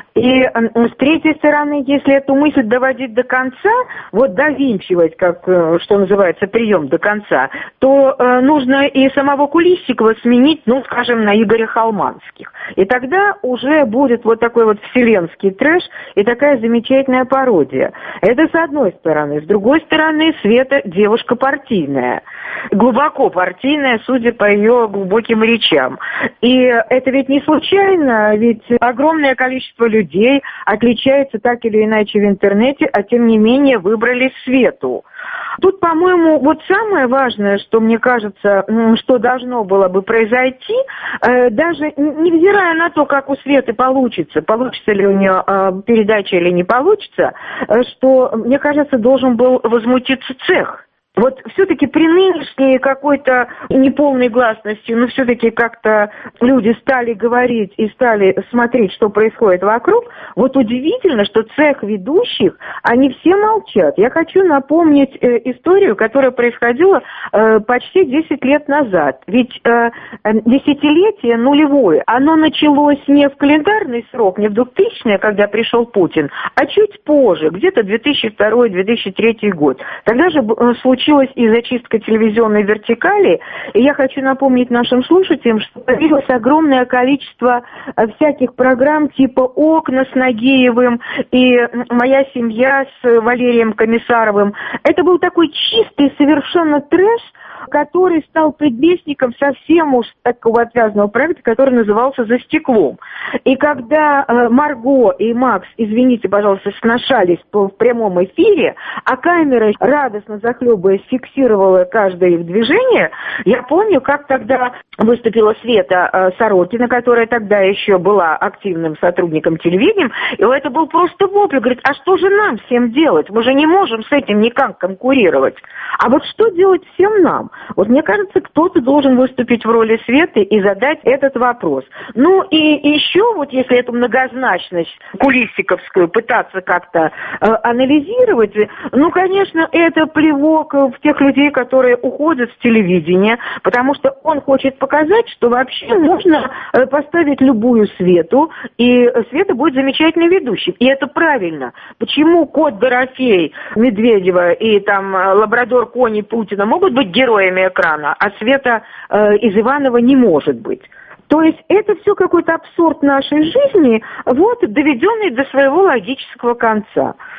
И э, с третьей стороны, если эту мысль доводить до конца, вот довинчивать, как, э, что называется, прием до конца, то э, нужно и самого Кулистикова сменить, ну, скажем, на Игоря Холманских. И тогда уже будет вот такой вот вселенский трэш и такая замечательная пародия. Это с одной стороны. С другой стороны, Света девушка партийная. Глубоко партийная, судя по ее глубоким речам. И это ведь не случайно, ведь огромное количество людей отличается так или иначе в интернете, а тем не менее выбрали Свету. Тут, по-моему, вот самое важное, что мне кажется, что должно было бы произойти, э, даже невзирая на то, как у Светы получится, получится ли у нее э, передача или не получится, э, что, мне кажется, должен был возмутиться цех. Вот все-таки при нынешней какой-то неполной гласности, но все-таки как-то люди стали говорить и стали смотреть, что происходит вокруг. Вот удивительно, что цех ведущих, они все молчат. Я хочу напомнить э, историю, которая происходила э, почти десять лет назад. Ведь э, десятилетие нулевое, оно началось не в календарный срок, не в двухтысячные, когда пришел Путин, а чуть позже, где-то две тысячи второй - две тысячи третий год. Тогда же э, случилось и зачистка телевизионной вертикали, и я хочу напомнить нашим слушателям, что появилось огромное количество всяких программ типа «Окна» с Нагиевым и «Моя семья» с Валерием Комиссаровым. Это был такой чистый совершенно трэш, который стал предвестником совсем уж такого отвязного проекта, который назывался «За стеклом». И когда э, Марго и Макс, извините, пожалуйста, сношались по, в прямом эфире, а камера, радостно захлебываясь, фиксировала каждое их движение, я помню, как тогда выступила Света э, Сорокина, которая тогда еще была активным сотрудником телевидения, и это был просто вопль, говорит, а что же нам всем делать? Мы же не можем с этим никак конкурировать. А вот что делать всем нам? Вот мне кажется, кто-то должен выступить в роли Светы и задать этот вопрос. Ну и еще вот если эту многозначность кулистиковскую пытаться как-то э, анализировать, ну, конечно, это плевок в тех людей, которые уходят с телевидения, потому что он хочет показать, что вообще можно э, поставить любую Свету, и Света будет замечательной ведущей. И это правильно. Почему кот Дорофей Медведева и там лабрадор Кони Путина могут быть героями экрана, а Света э, из Иванова не может быть? То есть это все какой-то абсурд нашей жизни, вот, доведенный до своего логического конца.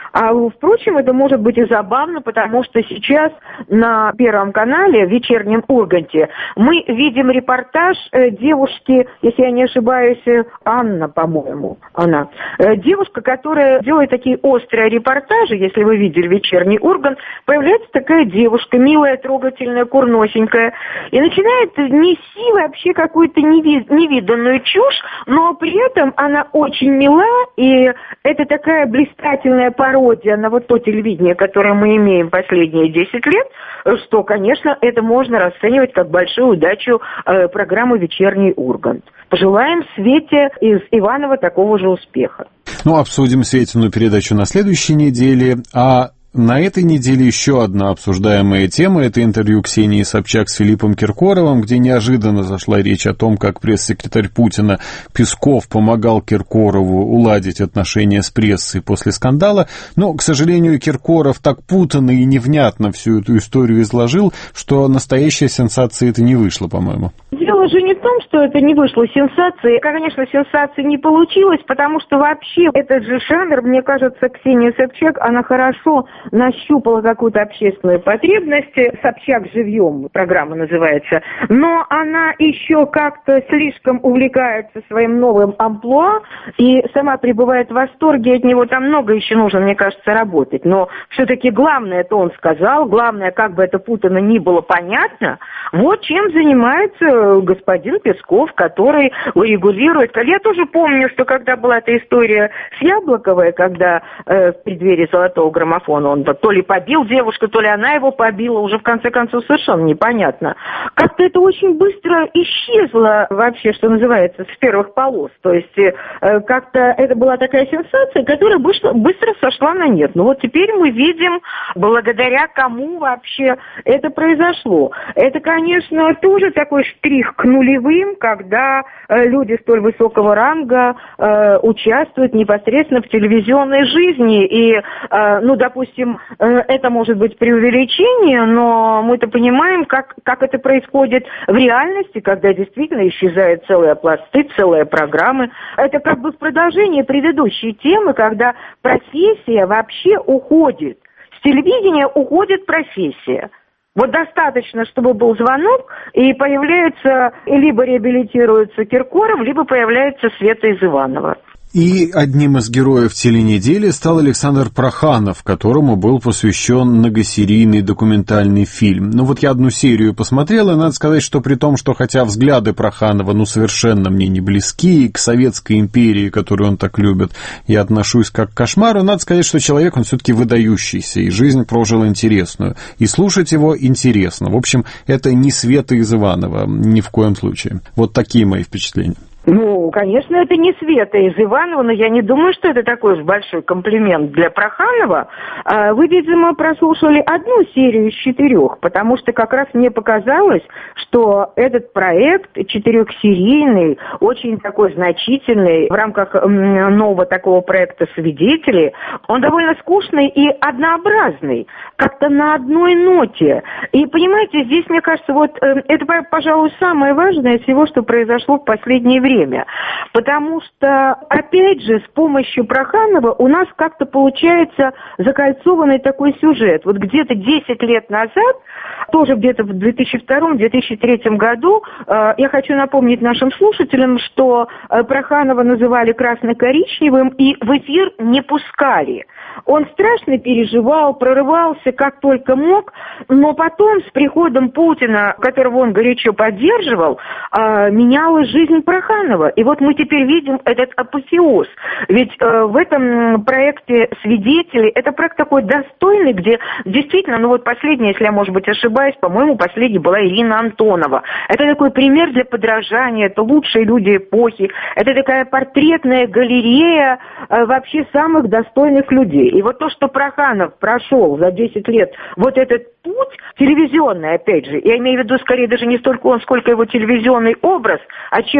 А, впрочем, это может быть и забавно, потому что сейчас на Первом канале, в вечернем Урганте, мы видим репортаж э, девушки, если я не ошибаюсь, Анна, по-моему, она. Э, девушка, которая делает такие острые репортажи, если вы видели вечерний Ургант, появляется такая девушка, милая, трогательная, курносенькая, и начинает нести вообще какую-то неви- невиданную чушь, но при этом она очень мила, и это такая блистательная пародия на вот то телевидение, которое мы имеем последние десять лет, что, конечно, это можно расценивать как большую удачу э, программы «Вечерний Ургант». Пожелаем Свете из Иваново такого же успеха. Ну, обсудим Светину передачу на следующей неделе, а на этой неделе еще одна обсуждаемая тема – это интервью Ксении Собчак с Филиппом Киркоровым, где неожиданно зашла речь о том, как пресс-секретарь Путина Песков помогал Киркорову уладить отношения с прессой после скандала. Но, к сожалению, Киркоров так путанно и невнятно всю эту историю изложил, что настоящая сенсация это не вышло, по-моему. Дело же не в том, что это не вышло сенсацией. Конечно, сенсации не получилось, потому что вообще этот же жанр, мне кажется, Ксения Собчак, она хорошо нащупала какую-то общественную потребность. «Собчак живьем» программа называется. Но она еще как-то слишком увлекается своим новым амплуа и сама пребывает в восторге от него. Там много еще нужно, мне кажется, работать. Но все-таки главное, это он сказал, главное, как бы это путано ни было понятно, вот чем занимается господин Песков, который регулирует. Я тоже помню, что когда была эта история с Яблоковой, когда э, в преддверии золотого граммофона он то ли побил девушку, то ли она его побила, уже в конце концов совершенно непонятно. Как-то это очень быстро исчезло вообще, что называется, с первых полос. То есть э, как-то это была такая сенсация, которая быстро, быстро сошла на нет. Ну вот теперь мы видим, благодаря кому вообще это произошло. Это, конечно, тоже такой штрих к нулевым, когда э, люди столь высокого ранга э, участвуют непосредственно в телевизионной жизни. И, э, ну, допустим, э, это может быть преувеличение, но мы-то понимаем, как, как это происходит в реальности, когда действительно исчезают целые пласты, целые программы. Это как бы в продолжении предыдущей темы, когда профессия вообще уходит. С телевидения уходит профессия. Вот достаточно, чтобы был звонок, и появляется, либо реабилитируется Киркоров, либо появляется Света из Иванова. И одним из героев теленедели стал Александр Проханов, которому был посвящен многосерийный документальный фильм. Ну вот я одну серию посмотрел, и надо сказать, что при том, что хотя взгляды Проханова ну совершенно мне не близки, и к Советской империи, которую он так любит, я отношусь как к кошмару, надо сказать, что человек, он все-таки выдающийся, и жизнь прожил интересную, и слушать его интересно. В общем, это не Света из Иванова, ни в коем случае. Вот такие мои впечатления. Ну, конечно, это не Света из Иванова, но я не думаю, что это такой уж большой комплимент для Проханова. Вы, видимо, прослушали одну серию из четырех, потому что как раз мне показалось, что этот проект четырехсерийный, очень такой значительный в рамках нового такого проекта «Свидетели», он довольно скучный и однообразный, как-то на одной ноте. И, понимаете, здесь, мне кажется, вот это, пожалуй, самое важное из всего, что произошло в последнее время. Потому что, опять же, с помощью Проханова у нас как-то получается закольцованный такой сюжет. Вот где-то десять лет назад, тоже где-то в две тысячи втором — две тысячи третьем году, э, я хочу напомнить нашим слушателям, что э, Проханова называли красно-коричневым и в эфир не пускали. Он страшно переживал, прорывался как только мог, но потом с приходом Путина, которого он горячо поддерживал, э, менялась жизнь Проханова. И вот мы теперь видим этот апофеоз. Ведь э, в этом проекте «Свидетели» это проект такой достойный, где действительно, ну вот последний, если я, может быть, ошибаюсь, по-моему, последней была Ирина Антонова. Это такой пример для подражания, это лучшие люди эпохи, это такая портретная галерея э, вообще самых достойных людей. И вот то, что Проханов прошел за десять лет, вот этот путь телевизионный, опять же, я имею в виду скорее даже не столько он, сколько его телевизионный образ, а человека, который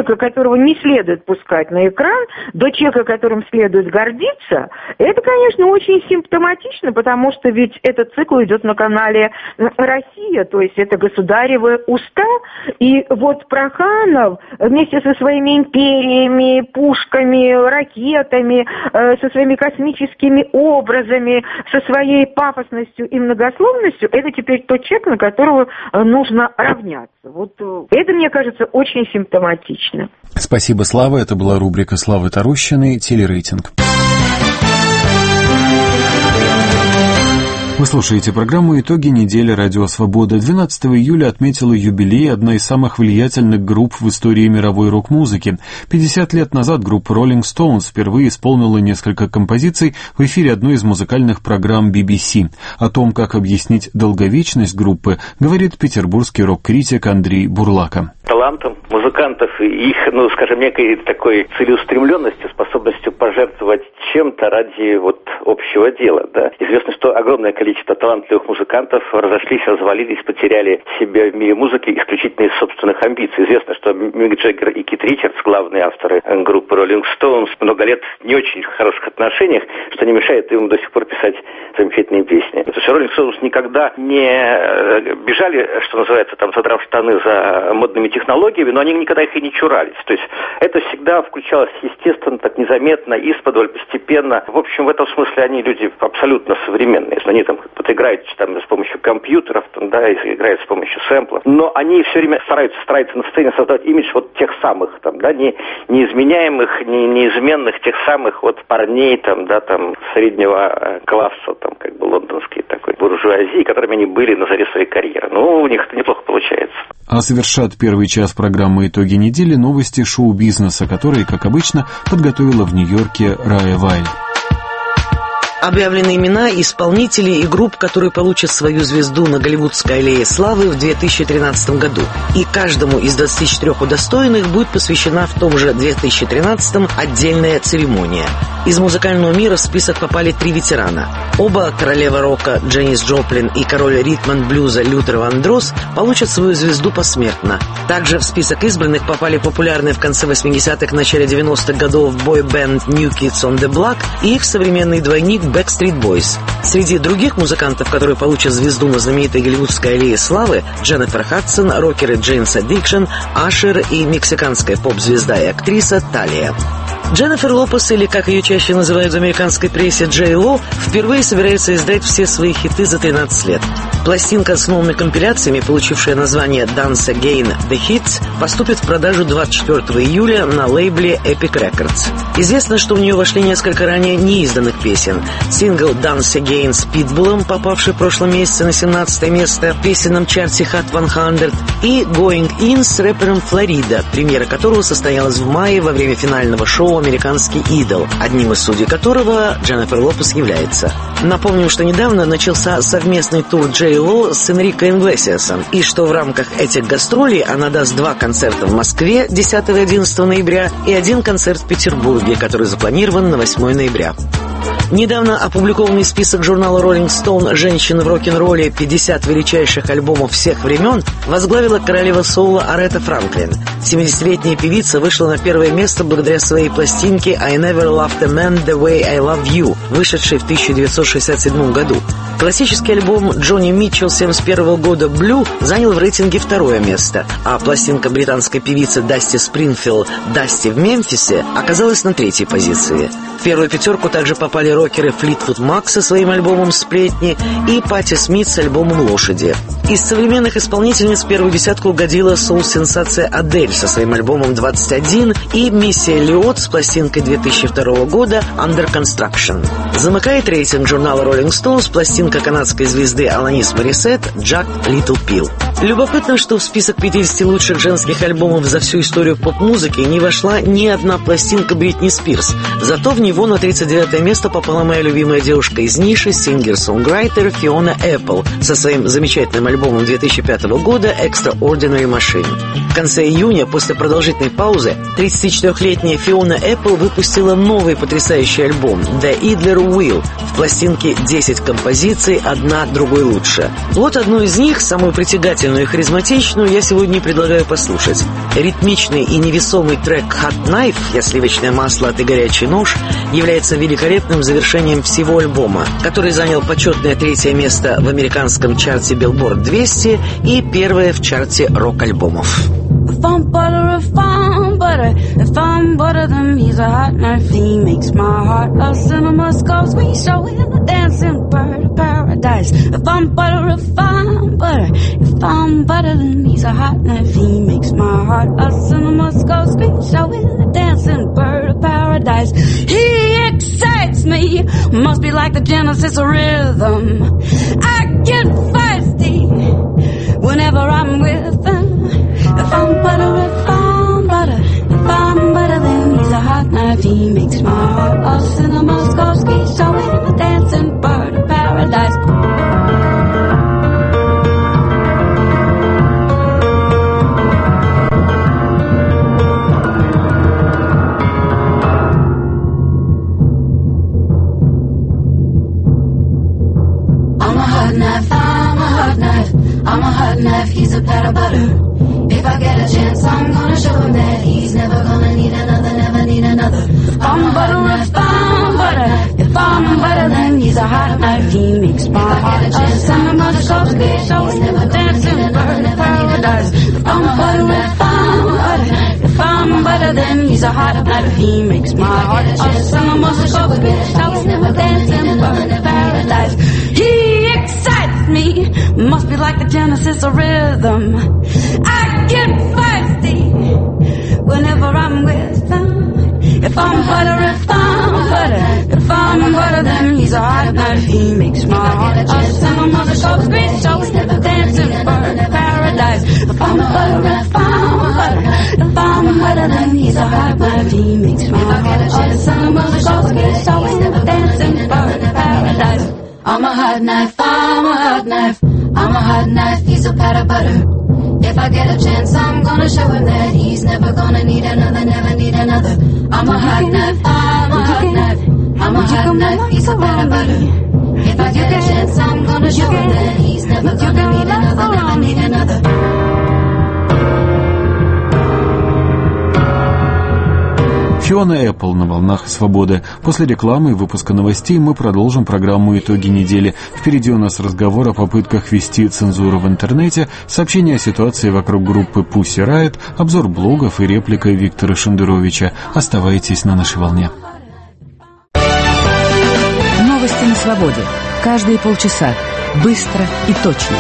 которого не следует пускать на экран, до человека, которым следует гордиться, это, конечно, очень симптоматично, потому что ведь этот цикл идет на канале «Россия», то есть это государевы уста, и вот Проханов вместе со своими империями, пушками, ракетами, э, со своими космическими образами, со своей пафосностью и многословностью, это теперь тот человек, на которого э, нужно равняться. Вот э, это, мне кажется, очень симптоматично. Спасибо, Слава. Это была рубрика Славы Тарущиной «Телерейтинг». Вы слушаете программу «Итоги недели Радио Свобода». двенадцатого июля отметила юбилей одна из самых влиятельных групп в истории мировой рок-музыки. пятьдесят лет назад группа Rolling Stones впервые исполнила несколько композиций в эфире одной из музыкальных программ би би си. О том, как объяснить долговечность группы, говорит петербургский рок-критик Андрей Бурлака. Талантом музыкантов и их, ну, скажем, некой такой целеустремленностью, способностью пожертвовать чем-то ради вот общего дела, да. Известно, что огромное количество талантливых музыкантов разошлись, развалились, потеряли себя в мире музыки исключительно из собственных амбиций. Известно, что Мик Джаггер и Кит Ричардс, главные авторы группы Rolling Stones, много лет в не очень хороших отношениях, что не мешает им до сих пор писать замечательные песни. Потому что Rolling Stones никогда не бежали, что называется, там, задрав штаны за модными технологиями, но они никогда их и не чурались. То есть это всегда включалось естественно, так незаметно, исподволь, постепенно. В общем, в этом смысле они люди абсолютно современные. Они там вот играют там, с помощью компьютеров, там, да, играют с помощью сэмплов, но они все время стараются, стараются на сцене создавать имидж вот тех самых, там, да, не, неизменяемых, не, неизменных тех самых вот парней, там, да, там, среднего класса, там, как бы лондонские такой буржуазии, которыми они были на заре своей карьеры. Ну, у них это неплохо получается. А завершат первый час программы «Итоги недели» новости шоу-бизнеса, которые, как обычно, подготовила в Нью-Йорке Рая Вайль. Объявлены имена исполнителей и групп, которые получат свою звезду на Голливудской аллее славы в две тысячи тринадцатом году. И каждому из двадцати четырёх удостоенных будет посвящена в том же две тысячи тринадцатом отдельная церемония. Из музыкального мира в список попали три ветерана. Оба, королева рока Дженнис Джоплин и король ритм-энд-блюза Лютер Вандрос, получат свою звезду посмертно. Также в список избранных попали популярные в конце восьмидесятых, начале девяностых годов бой-бенд New Kids on the Block и их современный двойник Backstreet Boys. Среди других музыкантов, которые получат звезду на знаменитой голливудской аллее славы, Дженнифер Хадсон, рокеры Jane's Addiction, Ашер и мексиканская поп-звезда и актриса Талия. Дженнифер Лопес, или как ее чаще называют в американской прессе Джей Ло, впервые собирается издать все свои хиты за тринадцать лет. Пластинка с новыми компиляциями, получившая название Dance Again The Hits, поступит в продажу двадцать четвёртого июля на лейбле Epic Records. Известно, что в нее вошли несколько ранее неизданных песен. Сингл Dance Again с Питбулом, попавший в прошлом месяце на семнадцатое место в песенном чарте Hot сто, и Going In с рэпером Флорида, премьера которого состоялась в мае во время финального шоу «Американский идол», одним из судей которого Дженнифер Лопес является. Напомним, что недавно начался совместный тур Джей Ло с Энрико Иглесиасом, и что в рамках этих гастролей она даст два концерта в Москве десятого и одиннадцатого ноября и один концерт в Петербурге, который запланирован на восьмое ноября. Недавно опубликованный список журнала Rolling Stone «Женщины в рок-н-ролле. пятьдесят величайших альбомов всех времен» возглавила королева соула Аретта Франклин. семидесятилетняя певица вышла на первое место благодаря своей пластинке «I Never Loved a Man the Way I Love You», вышедшей в тысяча девятьсот шестьдесят седьмом году. Классический альбом Джонни Митчелл семьдесят первого года «Блю» занял в рейтинге второе место, а пластинка британской певицы Дасти Спрингфилд «Дасти в Мемфисе» оказалась на третьей позиции. В первую пятерку также попали рокеры Флитвуд Мак со своим альбомом «Сплетни» и Патти Смит с альбомом «Лошади». Из современных исполнительниц в первую десятку угодила соул-сенсация Адель со своим альбомом «двадцать один» и Мисси Эллиот с пластинкой две тысячи второго года «Under Construction». Замыкает рейтинг журнала Rolling Stones пластинка канадской звезды Аланис Морисет «Jack Little Pill». Любопытно, что в список пятидесяти лучших женских альбомов за всю историю поп-музыки не вошла ни одна пластинка Бритни Спирс, зато в него на тридцать девятое место попал выступала моя любимая девушка из ниши, сингер-сонграйтер Фиона Эппл со своим замечательным альбомом две тысячи пятого года «Extraordinary Machine». В конце июня, после продолжительной паузы, тридцатичетырёхлетняя Фиона Эппл выпустила новый потрясающий альбом «The Idler Wheel». В пластинке десять композиций, одна другой лучше. Вот одну из них, самую притягательную и харизматичную, я сегодня предлагаю послушать. Ритмичный и невесомый трек «Hot Knife» «Я сливочное масло, а ты горячий нож» является великолепным завершением всего альбома, который занял почетное третье место в американском чарте Billboard двести и первое в чарте рок-альбомов. If I'm butter, if I'm butter, if I'm butter, then he's a hot knife. He makes my heart a cinema score screen show in a dancing bird of paradise. If I'm butter, if I'm butter, if I'm butter, then he's a hot knife. He makes my heart a cinema score screen show in a dancing bird of paradise. He excites me, must be like the genesis of rhythm. I get feisty whenever I'm with him. If I'm butter, if I'm butter, if I'm butter, then he's a hot knife. He makes my heart a cinema score ski show in a dancing bird of paradise. I'm a hot knife, I'm a hot knife, I'm a hot knife, he's a pat of butter. If I get a chance, I'm gonna show him that he's never gonna need another, never need another. I'm butter, if I'm butter, if I'm butter, then he's a hot knife. He makes my heart a cinema score show in a dancing bird of paradise. I'm butter, if I'm butter, if I'm butter, then he's a hot knife. He makes my heart a cinema score show in a dancing bird of paradise. He excites me, must be like the genesis of rhythm. I get feisty whenever I'm with him. If I'm butter, if I'm butter, if I'm butter, then he's a hot knife. He makes my heart a cinema score screen show in a dancing bird of paradise. If I'm butter, if I'm butter, if I'm butter, then he's a hot knife. He makes my heart a cinema score screen show in a dancing bird of paradise. I'm a hot knife, I'm a hot knife, I'm a hot knife, he's a pat of butter. If I get a chance, I'm gonna show him that he's never gonna need another, never need another. I'm a hot knife, I'm a hot knife, I'm a hot knife, he's a pat of butter. If I get a chance, I'm gonna show him that he's never gonna need another, never need another. Фиона Эппл на волнах свободы. После рекламы и выпуска новостей мы продолжим программу «Итоги недели». Впереди у нас разговор о попытках ввести цензуру в интернете, сообщение о ситуации вокруг группы Pussy Riot, обзор блогов и реплика Виктора Шендеровича. Оставайтесь на нашей волне. Новости на свободе. Каждые полчаса. Быстро и точно.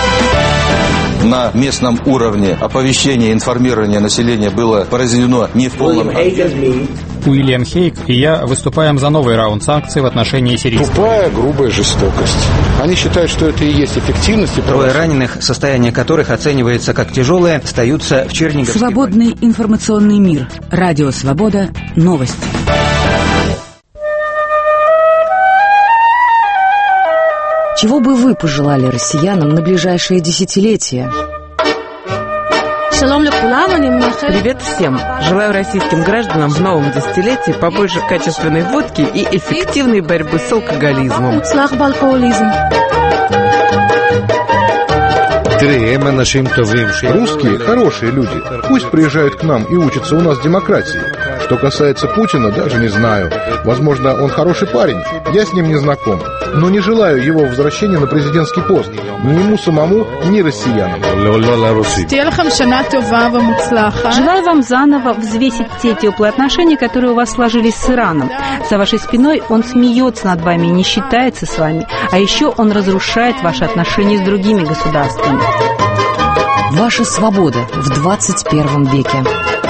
На местном уровне оповещение, информирование населения было произведено не в полном объеме. Уильям Хейк и я выступаем за новый раунд санкций в отношении сирийцев. Тупая, грубая жестокость. Они считают, что это и есть эффективность. И Трое раненых, состояние которых оценивается как тяжелое, остаются в Черниговске. Свободный информационный мир. Радио Свобода. Новости. Чего бы вы пожелали россиянам на ближайшие десятилетия? Привет всем! Желаю российским гражданам в новом десятилетии побольше качественной водки и эффективной борьбы с алкоголизмом. Русские хорошие люди. Пусть приезжают к нам и учатся у нас демократии. Что касается Путина, даже не знаю. Возможно, он хороший парень. Я с ним не знаком. Но не желаю его возвращения на президентский пост. Ни ему самому, ни россиянам. Желаю вам заново взвесить те теплые отношения, которые у вас сложились с Ираном. За вашей спиной он смеется над вами и не считается с вами. А еще он разрушает ваши отношения с другими государствами. Ваша свобода в двадцать первом веке.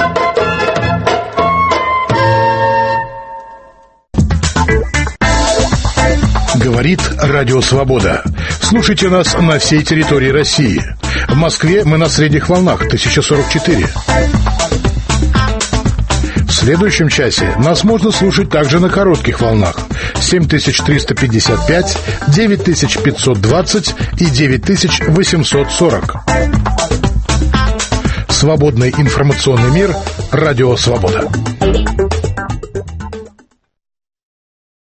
Говорит Радио Свобода. Слушайте нас на всей территории России. В Москве мы на средних волнах тысяча сорок четыре. В следующем часе нас можно слушать также на коротких волнах семь триста пятьдесят пять, девять пятьсот двадцать и девять восемьсот сорок. Свободный информационный мир. Радио «Свобода».